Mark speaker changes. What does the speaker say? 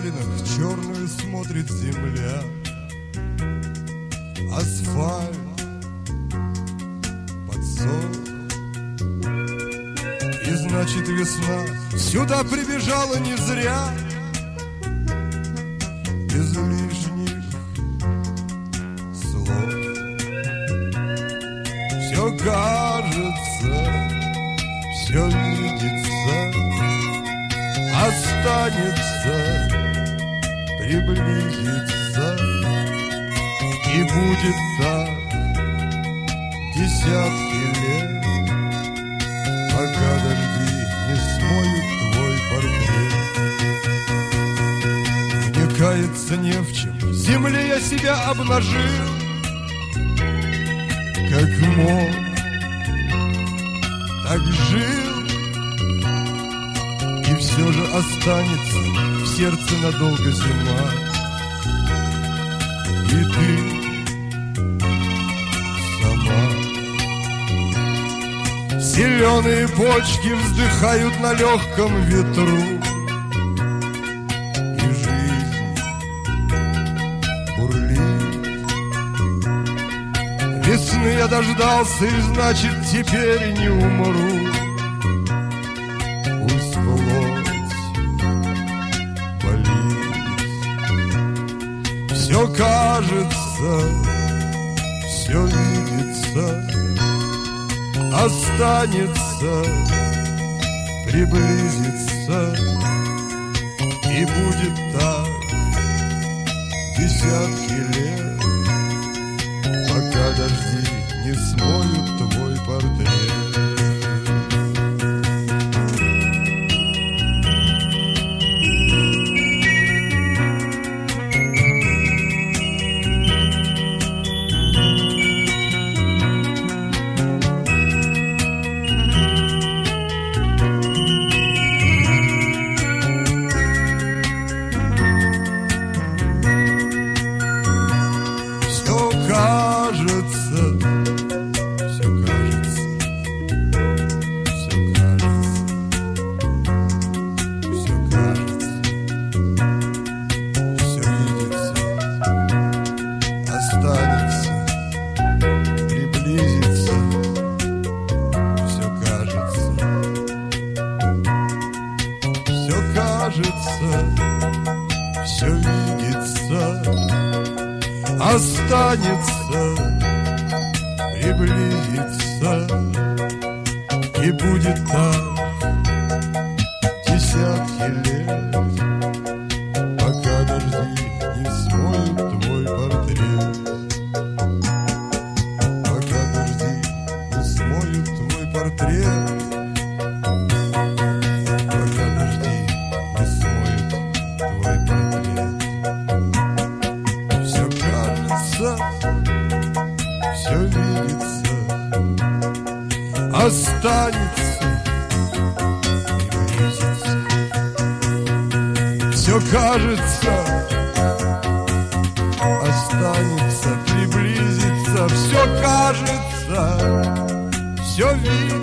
Speaker 1: прогалинах черную смотрит земля. Асфальт подсох, и значит весна сюда прибежала не зря. Без лишних слов все кажется, все видится, останется, приблизится, и будет так десятки лет, пока дожди не смоют твой портрет. Мне каяться не в чем, в земле я себя обнажил, как мог, так жил. И все же останется в сердце надолго зима. И ты сама. Зеленые почки вздыхают на легком ветру, и жизнь бурлит. Весны я дождался, и значит теперь не умру. Пусть плоть болит. Все кажется, все видится, останется, приблизится, и будет так десятки лет, пока дожди не смоют твой портрет. Останется, приблизится, и будет так десятки лет, пока дожди не смоют твой портрет. Пока дожди не смоют твой портрет. Пока дожди не смоют твой портрет. Все видится, останется, приблизится. Все кажется, останется, приблизится. Все кажется, все видится.